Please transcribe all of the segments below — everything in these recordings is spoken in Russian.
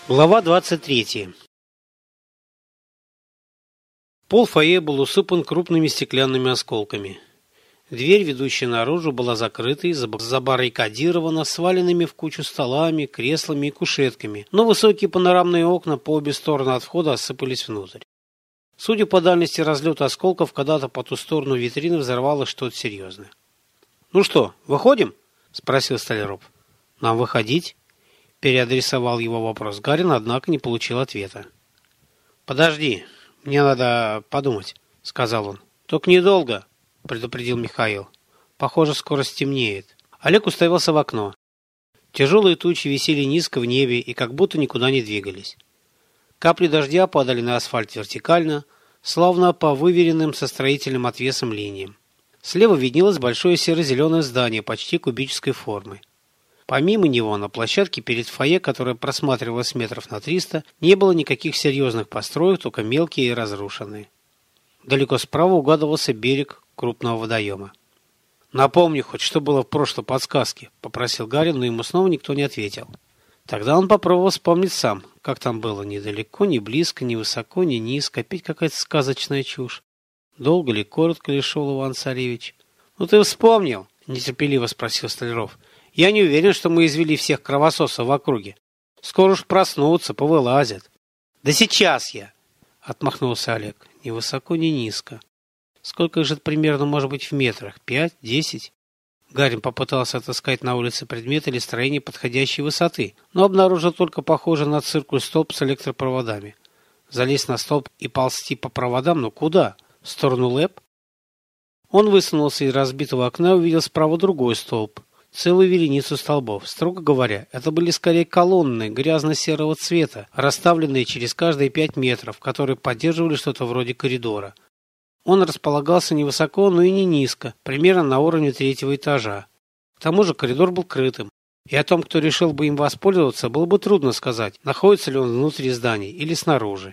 Глава 23. Пол фойе был усыпан крупными стеклянными осколками. Дверь, ведущая наружу, была закрыта и забаррикадирована сваленными в кучу столами, креслами и кушетками, но высокие панорамные окна по обе стороны от входа осыпались внутрь. Судя по дальности разлета осколков, когда-то по ту сторону витрины взорвалось что-то серьезное. «Ну что, выходим?» — спросил Столяров. «Нам выходить?» — переадресовал его вопрос Гарин, однако не получил ответа. «Подожди, мне надо подумать», — сказал он. «Только недолго», — предупредил Михаил. «Похоже, скоро стемнеет». Олег уставился в окно. Тяжелые тучи висели низко в небе и как будто никуда не двигались. Капли дождя падали на асфальт вертикально, словно по выверенным со строительным отвесом линиям. Слева виднелось большое серо-зеленое здание почти кубической формы. Помимо него, на площадке перед фойе, которая просматривалась метров на 300, не было никаких серьезных построек, только мелкие и разрушенные. Далеко справа угадывался берег крупного водоема. «Напомни хоть, что было в прошлой подсказке», — попросил Гарин, но ему снова никто не ответил. Тогда он попробовал вспомнить сам, как там было: недалеко, не близко, не высоко, не низко, опять какая-то сказочная чушь. Долго ли, коротко ли шел Иван-Царевич? «Ну ты вспомнил?» — нетерпеливо спросил Столяров. «Я не уверен, что мы извели всех кровососов в округе. Скоро уж проснутся, повылазят». «Да сейчас я!» — отмахнулся Олег. «Ни высоко, ни низко. Сколько же это примерно может быть в метрах? 5, 10?» Гарин попытался отыскать на улице предметы или строения подходящей высоты, но обнаружил только похожий на циркуль столб с электропроводами. Залезть на столб и ползти по проводам, но куда? В сторону ЛЭП? Он высунулся из разбитого окна и увидел справа другой столб. Целую вереницу столбов. Строго говоря, это были скорее колонны грязно-серого цвета, расставленные через каждые 5 метров, которые поддерживали что-то вроде коридора. Он располагался не высоко, но и не низко, примерно на уровне 3-го этажа. К тому же коридор был крытым, и о том, кто решил бы им воспользоваться, было бы трудно сказать, находится ли он внутри здания или снаружи.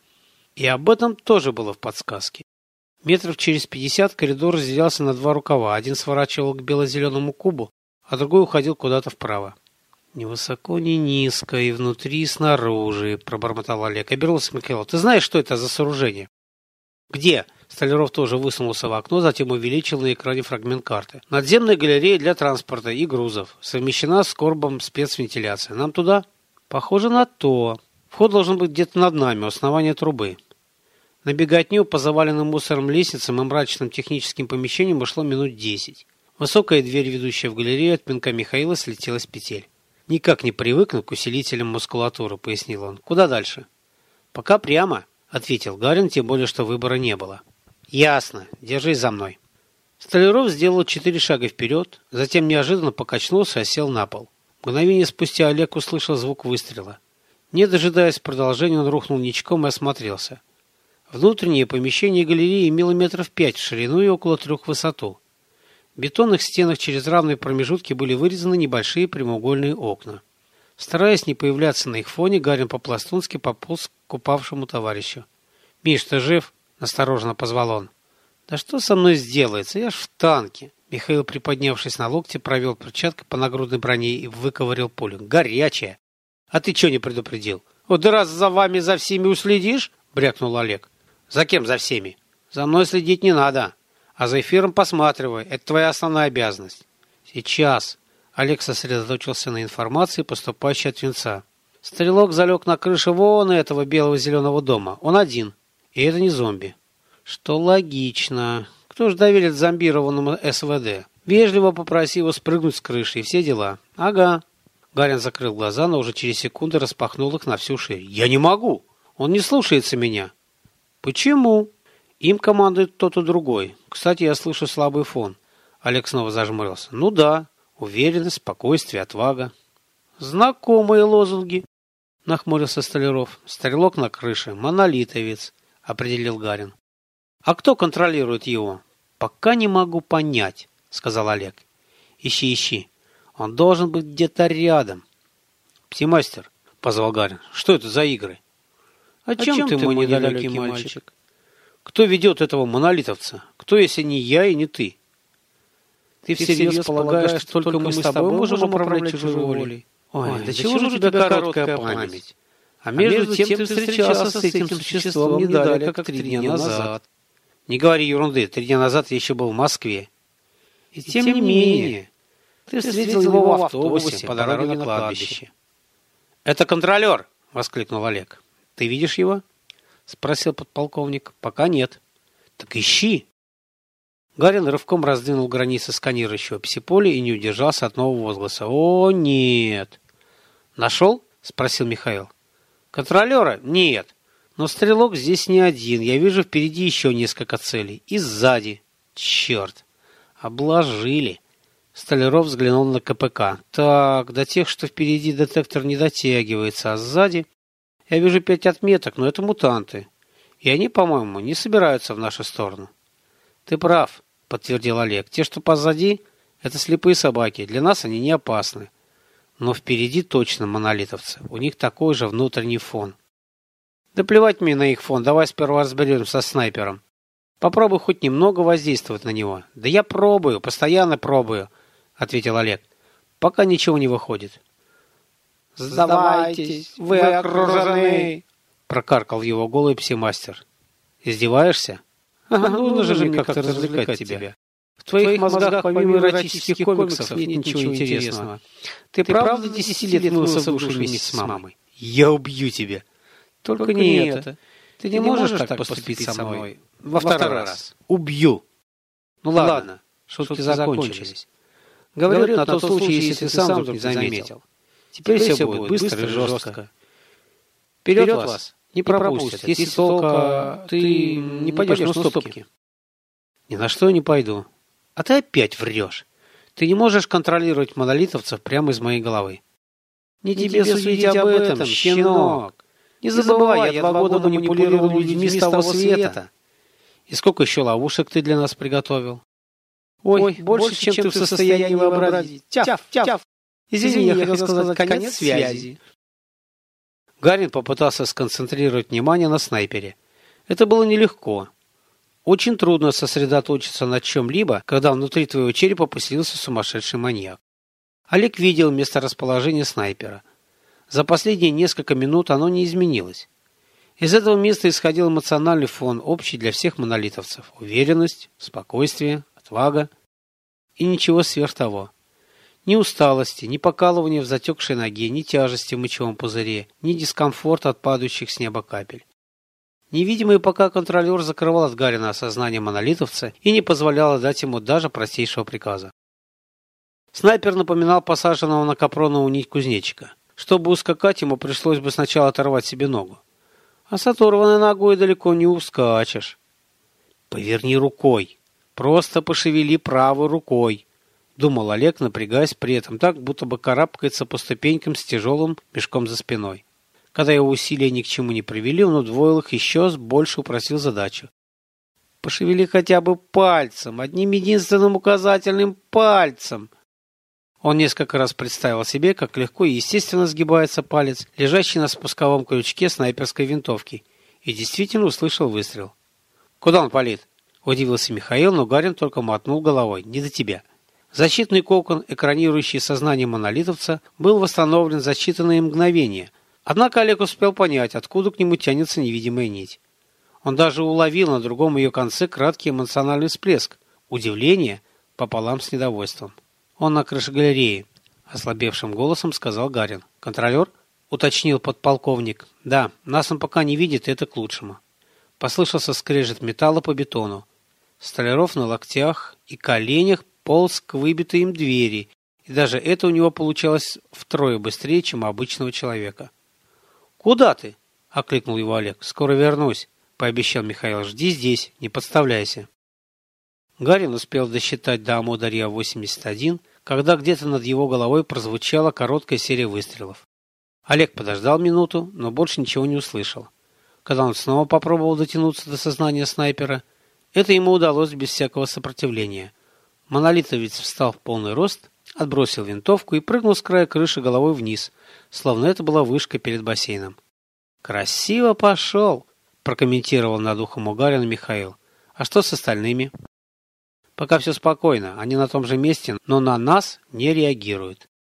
И об этом тоже было в подсказке. Метров через 50 коридор разделялся на 2 рукава, один сворачивал к бело-зеленому кубу, а другой уходил куда-то вправо. «Ни высоко, ни низко, и внутри, и снаружи», — пробормотал Олег. Обернулся Михаил. «Ты знаешь, что это за сооружение?» «Где?» Столяров тоже высунулся в окно, затем увеличил на экране фрагмент карты. «Надземная галерея для транспорта и грузов. Совмещена с корбом спецвентиляции. Нам туда?» «Похоже на то. Вход должен быть где-то над нами, у основания трубы». На беготню по заваленным мусором лестницам и мрачным техническим помещениям ушло минут 10. Высокая дверь, ведущая в галерею, от пинка Михаила слетела с петель. «Никак не привыкну к усилителям мускулатуры», — пояснил он. «Куда дальше?» «Пока прямо», — ответил Гарин, тем более, что выбора не было. «Ясно. Держись за мной». Столяров сделал 4 шага вперед, затем неожиданно покачнулся и сел на пол. Мгновение спустя Олег услышал звук выстрела. Не дожидаясь продолжения, он рухнул ничком и осмотрелся. Внутреннее помещение галереи имело метров 5 в ширину и около 3 в высоту. В бетонных стенах через равные промежутки были вырезаны небольшие прямоугольные окна. Стараясь не появляться на их фоне, Гарин по-пластунски пополз к упавшему товарищу. «Миш, ты жив?» — настороженно позвал он. «Да что со мной сделается? Я ж в танке!» Михаил, приподнявшись на локте, провел перчаткой по нагрудной броне и выковырял пулю. «Горячая! А ты чё не предупредил?» «Вот да раз за вами за всеми уследишь?» — брякнул Олег. «За кем за всеми?» «За мной следить не надо. А за эфиром посматривай. Это твоя основная обязанность». «Сейчас». Олег сосредоточился на информации, поступающей от Венца. «Стрелок залег на крыше вон этого белого-зеленого дома. Он один. И это не зомби». «Что логично. Кто ж доверит зомбированному СВД? Вежливо попроси его спрыгнуть с крыши и все дела». «Ага». Гарин закрыл глаза, но уже через секунду распахнул их на всю ширь. «Я не могу. Он не слушается меня». «Почему?» «Им командует кто-то другой. Кстати, я слышу слабый фон». Олег снова зажмурился. «Ну да. Уверенность, спокойствие, отвага». «Знакомые лозунги», — нахмурился Столяров. «Стрелок на крыше. Монолитовец», — определил Гарин. «А кто контролирует его?» «Пока не могу понять», — сказал Олег. «Ищи. Он должен быть где-то рядом». «Псимастер», — позвал Гарин. «Что это за игры?» «О чем ты, мой недалекий мальчик? Кто ведет этого монолитовца? Кто, если не я и не ты? Ты всерьез полагаешь, что только мы с тобой можем управлять чужой волей? Ой, да чего же у тебя короткая память? А между тем ты встречался с этим существом не далее, как 3 дня назад. Не говори ерунды, 3 дня назад я еще был в Москве. И тем не менее, ты встретил его в автобусе по дороге на кладбище. «Это контролер!» — воскликнул Олег. «Ты видишь его?» — спросил подполковник. «Пока нет». «Так ищи!» Гарин рывком раздвинул границы сканирующего псиполя и не удержался от нового возгласа. «О, нет!» «Нашел?» — спросил Михаил. «Контролера? Нет. Но стрелок здесь не один. Я вижу впереди еще несколько целей. И сзади. Черт! Обложили!» Столяров взглянул на КПК. «Так, до тех, что впереди детектор не дотягивается, а сзади я вижу 5 отметок, но это мутанты. И они, по-моему, не собираются в нашу сторону». «Ты прав», — подтвердил Олег. «Те, что позади, это слепые собаки. Для нас они не опасны. Но впереди точно монолитовцы. У них такой же внутренний фон». «Да плевать мне на их фон. Давай сперва разберемся со снайпером. Попробуй хоть немного воздействовать на него». «Да я пробую, постоянно пробую», — ответил Олег. «Пока ничего не выходит». «Сдавайтесь, вы окружены», — прокаркал его голый псимастер. «Издеваешься? Нужно же мне как-то развлекать тебя. В твоих мозгах помимо эротических комиксов нет ничего интересного. Ты правда 10 лет мылся в душе вместе с мамой? Я убью тебя. Только не это. Ты не можешь так поступить со мной во второй раз. Убью». «Ну ладно, шутки закончились. Говорят, на тот случай, если ты сам вдруг не заметил. Теперь все будет быстро и жестко. Вперед вас не пропустят, если только ты не пойдешь на уступки». «Ни на что я не пойду». «А ты опять врешь. Ты не можешь контролировать монолитовцев прямо из моей головы». «Не тебе судить об этом, щенок. Не забывай, я 2 года манипулировал людьми с того света. И сколько еще ловушек ты для нас приготовил?» «Ой, больше, чем ты в состоянии вообразить. Тяф, тяф. Извини, я хотел сказать конец связи». Гарин попытался сконцентрировать внимание на снайпере. Это было нелегко. Очень трудно сосредоточиться на чем-либо, когда внутри твоего черепа поселился сумасшедший маньяк. Олег видел месторасположение снайпера. За последние несколько минут оно не изменилось. Из этого места исходил эмоциональный фон, общий для всех монолитовцев. Уверенность, спокойствие, отвага и ничего сверх того. Ни усталости, ни покалывания в затекшей ноге, ни тяжести в мочевом пузыре, ни дискомфорта от падающих с неба капель. Невидимый пока контролер закрывал от Гарина осознание монолитовца и не позволял дать ему даже простейшего приказа. Снайпер напоминал посаженного на капроновую нить кузнечика. Чтобы ускакать, ему пришлось бы сначала оторвать себе ногу. А с оторванной ногой далеко не ускачешь. «Поверни рукой. Просто пошевели правой рукой», — думал Олег, напрягаясь при этом так, будто бы карабкается по ступенькам с тяжелым мешком за спиной. Когда его усилия ни к чему не привели, он удвоил их, еще больше упростил задачу. «Пошевели хотя бы пальцем, одним единственным указательным пальцем». Он несколько раз представил себе, как легко и естественно сгибается палец, лежащий на спусковом крючке снайперской винтовки, и действительно услышал выстрел. «Куда он палит?» — удивился Михаил, но Гарин только мотнул головой. «Не до тебя». Защитный кокон, экранирующий сознание монолитовца, был восстановлен за считанные мгновения. Однако Олег успел понять, откуда к нему тянется невидимая нить. Он даже уловил на другом ее конце краткий эмоциональный всплеск, удивление пополам с недовольством. «Он на крыше галереи», — ослабевшим голосом сказал Гарин. «Контролер?» — уточнил подполковник. «Да, нас он пока не видит, и это к лучшему». Послышался скрежет металла по бетону. Столяров на локтях и коленях полз к выбитой им двери, и даже это у него получалось втрое быстрее, чем у обычного человека. «Куда ты?» — окликнул его Олег. «Скоро вернусь», — пообещал Михаил. «Жди здесь, не подставляйся». Гарин успел досчитать до Амударья-81, когда где-то над его головой прозвучала короткая серия выстрелов. Олег подождал минуту, но больше ничего не услышал. Когда он снова попробовал дотянуться до сознания снайпера, это ему удалось без всякого сопротивления. Монолитовец встал в полный рост, отбросил винтовку и прыгнул с края крыши головой вниз, словно это была вышка перед бассейном. «Красиво пошел!» – прокомментировал над ухом у Гарина Михаил. «А что с остальными?» «Пока все спокойно, они на том же месте, но на нас не реагируют».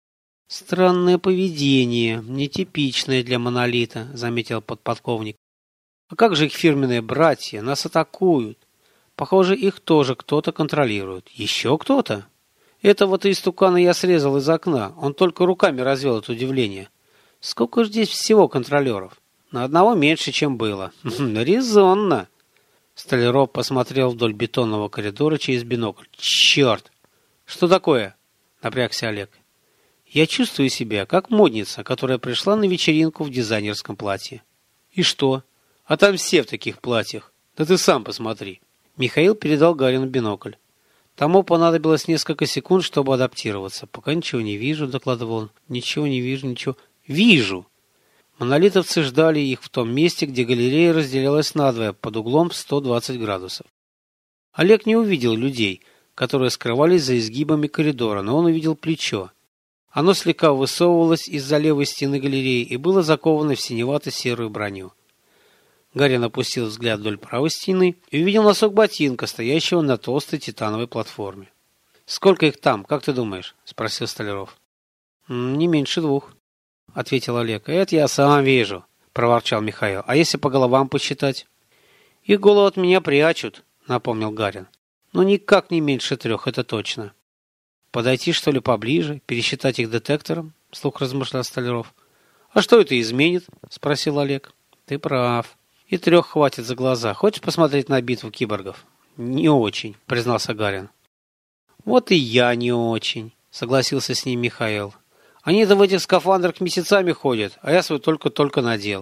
Странное поведение, нетипичное для монолита, заметил подполковник. А как же их фирменные братья? Нас атакуют. Похоже, их тоже кто-то контролирует. Еще кто-то? Этого-то истукана я срезал из окна. Он только руками развел от удивления. Сколько же здесь всего контролеров? На одного меньше, чем было. Резонно. Столяров посмотрел вдоль бетонного коридора через бинокль. Черт! Что такое? Напрягся Олег. Я чувствую себя как модница, которая пришла на вечеринку в дизайнерском платье. И что? А там все в таких платьях. Да ты сам посмотри. Михаил передал Гарину бинокль. Тому понадобилось несколько секунд, чтобы адаптироваться. Пока ничего не вижу, докладывал он. Ничего не вижу, ничего. Вижу! Монолитовцы ждали их в том месте, где галерея разделялась надвое, под углом 120 градусов. Олег не увидел людей, которые скрывались за изгибами коридора, но он увидел плечо. Оно слегка высовывалось из-за левой стены галереи и было заковано в синевато-серую броню. Гарин опустил взгляд вдоль правой стены и увидел носок ботинка, стоящего на толстой титановой платформе. «Сколько их там, как ты думаешь?» – спросил Столяров. «Не меньше 2», – ответил Олег. «Это я сам вижу», – проворчал Михаил. «А если по головам посчитать?» «Их голову от меня прячут», – напомнил Гарин. «Но никак не меньше 3, это точно». «Подойти, что ли, поближе, пересчитать их детектором?» – вслух размышлял Столяров. «А что это изменит?» – спросил Олег. «Ты прав. И 3 хватит за глаза. Хочешь посмотреть на битву киборгов?» «Не очень», – признался Гарин. «Вот и я не очень», – согласился с ним Михаил. «Они-то в этих скафандрах месяцами ходят, а я свой только-только надел.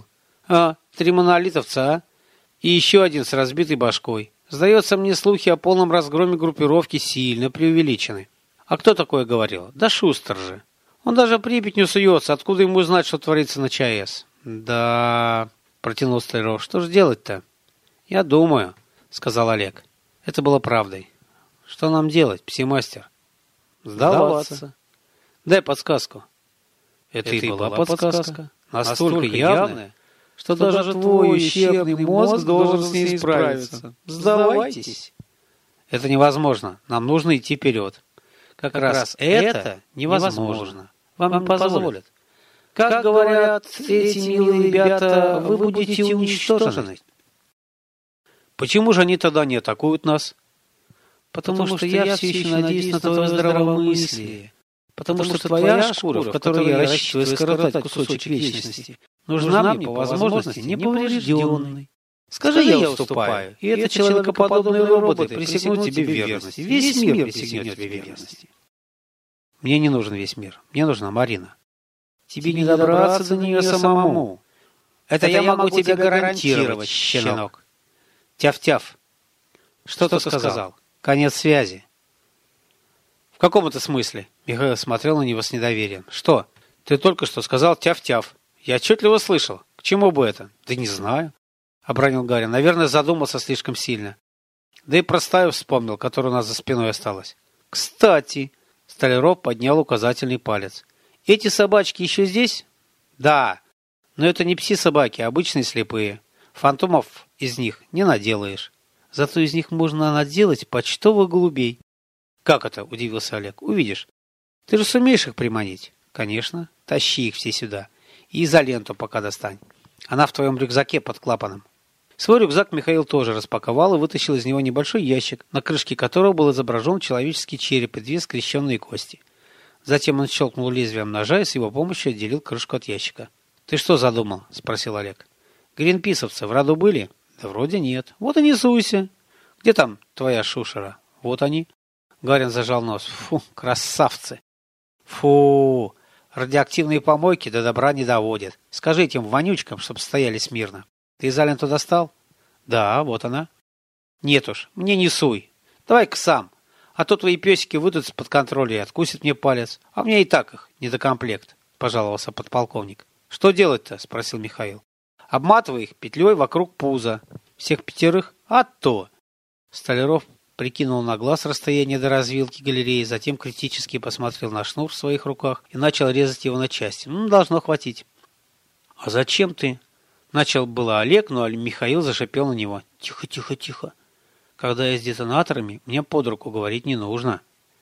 3 монолитовца, а? И еще один с разбитой башкой. Сдается мне, слухи о полном разгроме группировки сильно преувеличены». «А кто такое говорил?» «Да Шустер же. Он даже в Припять не суется. Откуда ему знать, что творится на ЧАЭС?» «Да...» — протянул Столяров. «Что же делать-то?» «Я думаю», — сказал Олег. Это было правдой. «Что нам делать, псимастер?» «Сдаваться. Дай подсказку». Это и была подсказка. Настолько явная, что даже твой ущербный мозг должен с ней справиться. Сдавайтесь. Это невозможно. Нам нужно идти вперед. Как раз это невозможно. Вам не позволят. Как говорят эти милые ребята, вы будете уничтожены. Почему же они тогда не атакуют нас? Потому что я все еще надеюсь на твое здравомыслие. Потому что твоя шкура, в которой я рассчитываю скоротать кусочек вечности, нужна мне по возможности неповрежденной. Скажи, я уступаю, и это человекоподобные роботы присягнут тебе в верности. Весь мир присягнет тебе в верности. Мне не нужен весь мир, мне нужна Марина. Тебе не добраться до нее самому. Это я могу тебе гарантировать, щенок. Тяв-тяв. Что ты сказал? Конец связи. В каком это смысле? Михаил смотрел на него с недоверием. Что? Ты только что сказал тяв-тяв. Я отчетливо слышал. К чему бы это? Да не знаю. Обронил Гарин. Наверное, задумался слишком сильно. Да и про стаю вспомнил, которая у нас за спиной осталась. Кстати, Столяров поднял указательный палец. Эти собачки еще здесь? Да. Но это не пси-собаки, а обычные слепые. Фантомов из них не наделаешь. Зато из них можно наделать почтовых голубей. Как это? Удивился Олег. Увидишь. Ты же сумеешь их приманить? Конечно. Тащи их все сюда. И изоленту пока достань. Она в твоем рюкзаке под клапаном. Свой рюкзак Михаил тоже распаковал и вытащил из него небольшой ящик, на крышке которого был изображен человеческий череп и 2 скрещенные кости. Затем он щелкнул лезвием ножа и с его помощью отделил крышку от ящика. «Ты что задумал?» – спросил Олег. «Гринписовцы в роду были?» «Да вроде нет. Вот и не суйся. Где там твоя шушера?» «Вот они». Гарин зажал нос. «Фу, красавцы!» «Фу, радиоактивные помойки до добра не доводят. Скажи этим вонючкам, чтобы стояли смирно. Ты изоленту достал?» «Да, вот она». «Нет уж, мне не суй. Давай-ка сам. А то твои песики выйдут из-под контроля и откусят мне палец. А мне и так их недокомплект», – пожаловался подполковник. «Что делать-то?» – спросил Михаил. «Обматывай их петлей вокруг пуза. Всех 5. А то!» Столяров прикинул на глаз расстояние до развилки галереи, затем критически посмотрел на шнур в своих руках и начал резать его на части. Должно хватить. «А зачем ты?» Начал было Олег, но Михаил зашипел на него. «Тихо, тихо, тихо. Когда я с детонаторами, мне под руку говорить не нужно».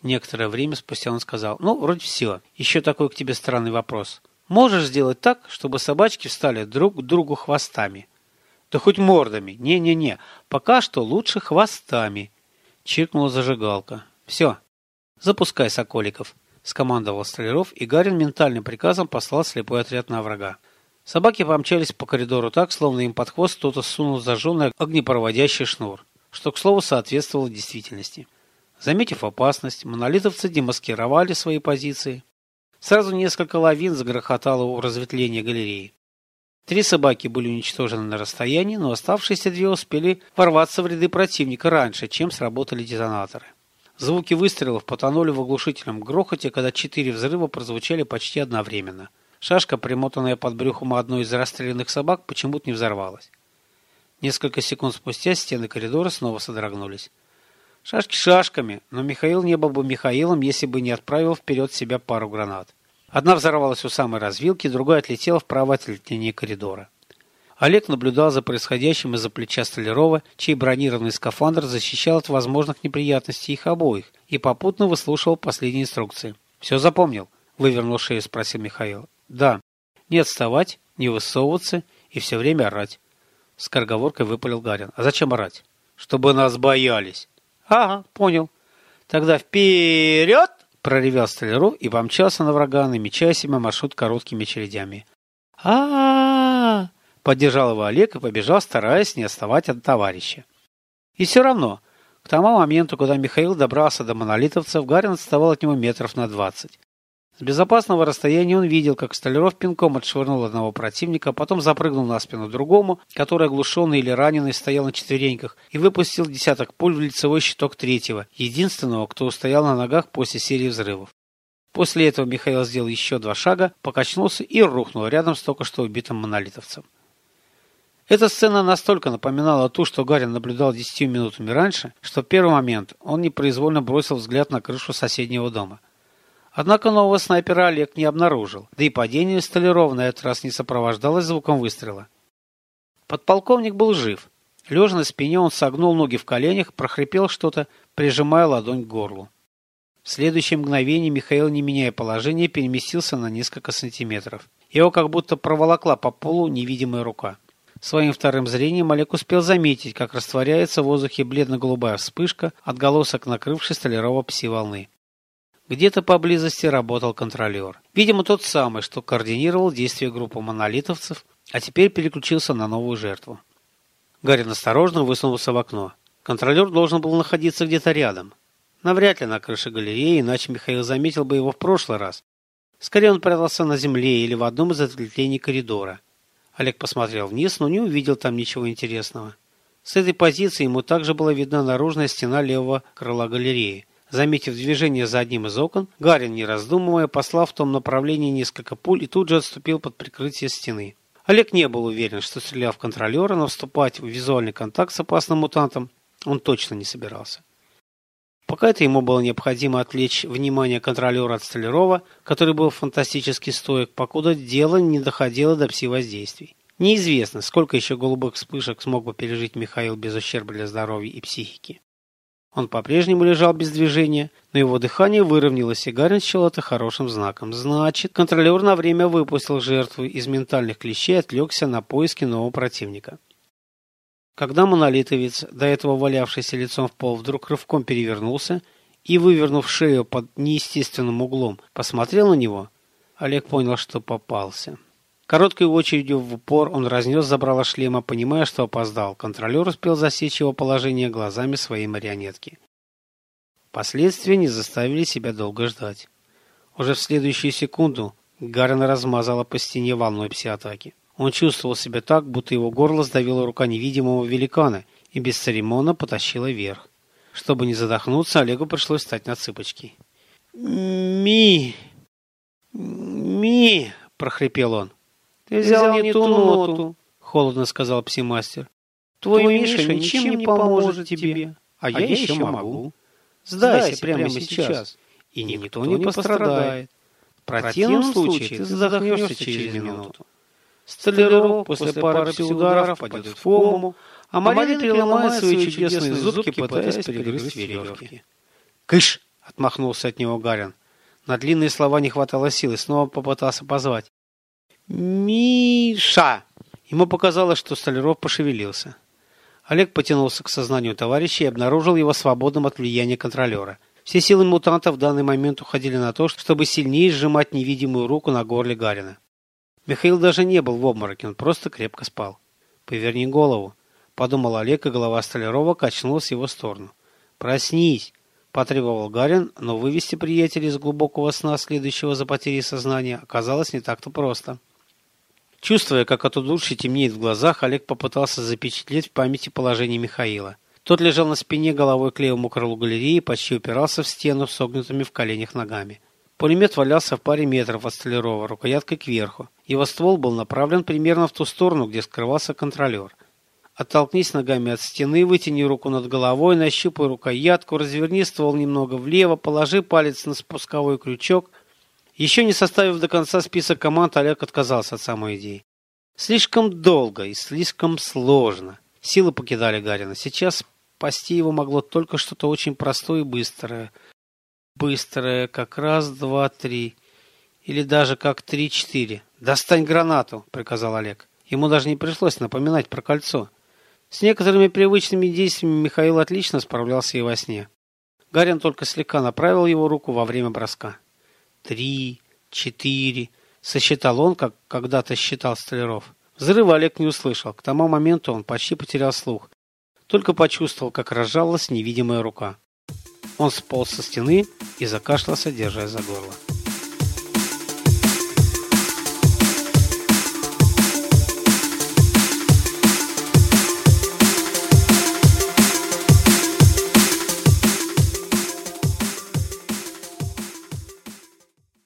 Некоторое время спустя он сказал: «Ну, вроде все. Еще такой к тебе странный вопрос. Можешь сделать так, чтобы собачки встали друг к другу хвостами?» «Да хоть мордами. Не-не-не. Пока что лучше хвостами». Чиркнула зажигалка. «Все. Запускай соколиков», — скомандовал Столяров, и Гарин ментальным приказом послал слепой отряд на врага. Собаки помчались по коридору так, словно им под хвост кто-то сунул зажженный огнепроводящий шнур, что, к слову, соответствовало действительности. Заметив опасность, монолитовцы демаскировали свои позиции. Сразу несколько лавин загрохотало у разветвления галереи. 3 собаки были уничтожены на расстоянии, но оставшиеся 2 успели ворваться в ряды противника раньше, чем сработали детонаторы. Звуки выстрелов потонули в оглушительном грохоте, когда 4 взрыва прозвучали почти одновременно. Шашка, примотанная под брюхом одной из расстрелянных собак, почему-то не взорвалась. Несколько секунд спустя стены коридора снова содрогнулись. Шашки шашками, но Михаил не был бы Михаилом, если бы не отправил вперед себя пару гранат. Одна взорвалась у самой развилки, другая отлетела вправо от линии коридора. Олег наблюдал за происходящим из-за плеча Столярова, чей бронированный скафандр защищал от возможных неприятностей их обоих, и попутно выслушивал последние инструкции. «Все запомнил?» — вывернул шею, спросил Михаил. «Да. Не отставать, не высовываться и все время орать». Скороговоркой выпалил Гарин. «А зачем орать?» «Чтобы нас боялись». «Ага, понял. Тогда вперед!» — проревел Столяров и помчался на врага, намечая себе маршрут короткими очередями. «А-а-а!» — поддержал его Олег и побежал, стараясь не отставать от товарища. И все равно, к тому моменту, когда Михаил добрался до монолитовцев, Гарин отставал от него метров на 20. С безопасного расстояния он видел, как Столяров пинком отшвырнул одного противника, потом запрыгнул на спину другому, который, оглушенный или раненый, стоял на четвереньках, и выпустил десяток пуль в лицевой щиток третьего, единственного, кто устоял на ногах после серии взрывов. После этого Михаил сделал еще 2 шага, покачнулся и рухнул рядом с только что убитым монолитовцем. Эта сцена настолько напоминала ту, что Гарин наблюдал 10 минутами раньше, что в первый момент он непроизвольно бросил взгляд на крышу соседнего дома. Однако нового снайпера Олег не обнаружил, да и падение Столярова на этот раз не сопровождалось звуком выстрела. Подполковник был жив. Лежа на спине, он согнул ноги в коленях, прохрипел что-то, прижимая ладонь к горлу. В следующее мгновение Михаил, не меняя положение, переместился на несколько сантиметров. Его как будто проволокла по полу невидимая рука. Своим вторым зрением Олег успел заметить, как растворяется в воздухе бледно-голубая вспышка, отголосок накрывшей Столярова пси-волны. Где-то поблизости работал контролер. Видимо, тот самый, что координировал действия группы монолитовцев, а теперь переключился на новую жертву. Гарин осторожно высунулся в окно. Контролер должен был находиться где-то рядом. Навряд ли на крыше галереи, иначе Михаил заметил бы его в прошлый раз. Скорее он прятался на земле или в одном из ответвлений коридора. Олег посмотрел вниз, но не увидел там ничего интересного. С этой позиции ему также была видна наружная стена левого крыла галереи. Заметив движение за одним из окон, Гарин, не раздумывая, послал в том направлении несколько пуль и тут же отступил под прикрытие стены. Олег не был уверен, что стрелял в контролера, но вступать в визуальный контакт с опасным мутантом он точно не собирался. Пока это ему было необходимо отвлечь внимание контролера от Столярова, который был фантастически стоек, покуда дело не доходило до пси-воздействий. Неизвестно, сколько еще голубых вспышек смог бы пережить Михаил без ущерба для здоровья и психики. Он по-прежнему лежал без движения, но его дыхание выровнялось, и Гарин счел это хорошим знаком. Значит, контролер на время выпустил жертву из ментальных клещей и отвлекся на поиски нового противника. Когда монолитовец, до этого валявшийся лицом в пол, вдруг рывком перевернулся и, вывернув шею под неестественным углом, посмотрел на него, Олег понял, что попался. Короткой очередью в упор он разнес забрало шлема, понимая, что опоздал. Контролер успел засечь его положение глазами своей марионетки. Последствия не заставили себя долго ждать. Уже в следующую секунду Гарина размазала по стене волной пси-атаки. Он чувствовал себя так, будто его горло сдавила рука невидимого великана и бесцеремонно потащила вверх. Чтобы не задохнуться, Олегу пришлось встать на цыпочки. «Ми! – прохрипел он. «Ты взял не ту ноту», — холодно сказал пси-мастер. «Твой Миша ничем не поможет тебе, а я еще могу. Сдайся прямо сейчас, и никто не пострадает. В противном случае ты задохнешься через минуту. Столяров после пары пси-ударов пойдет в кому, а Марина переломает свои чудесные зубки, пытаясь перегрызть веревки». «Кыш!» отмахнулся от него Гарин. На длинные слова не хватало силы, снова попытался позвать. «Миша!» Ему показалось, что Столяров пошевелился. Олег потянулся к сознанию товарища и обнаружил его свободным от влияния контролера. Все силы мутанта в данный момент уходили на то, чтобы сильнее сжимать невидимую руку на горле Гарина. Михаил даже не был в обмороке, он просто крепко спал. «Поверни голову», — подумал Олег, и голова Столярова качнулась в его сторону. «Проснись», — потребовал Гарин, но вывести приятеля из глубокого сна, следующего за потерей сознания, оказалось не так-то просто. Чувствуя, как от удушья темнеет в глазах, Олег попытался запечатлеть в памяти положение Михаила. Тот лежал на спине головой к левому крылу галереи и почти упирался в стену согнутыми в коленях ногами. Пулемет валялся в паре метров от Столярова, рукояткой кверху. Его ствол был направлен примерно в ту сторону, где скрывался контролер. Оттолкнись ногами от стены, вытяни руку над головой, нащупай рукоятку, разверни ствол немного влево, положи палец на спусковой крючок. Еще не составив до конца список команд, Олег отказался от самой идеи. Слишком долго и слишком сложно. Силы покидали Гарина. Сейчас спасти его могло только что-то очень простое и быстрое. Быстрое, как раз, два, три. Или даже как 3-4. «Достань гранату», — приказал Олег. Ему даже не пришлось напоминать про кольцо. С некоторыми привычными действиями Михаил отлично справлялся и во сне. Гарин только слегка направил его руку во время броска. 3, 4, сосчитал он, как когда-то считал Столяров. Взрыва Олег не услышал. К тому моменту он почти потерял слух. Только почувствовал, как разжалась невидимая рука. Он сполз со стены и закашлялся, держась за горло.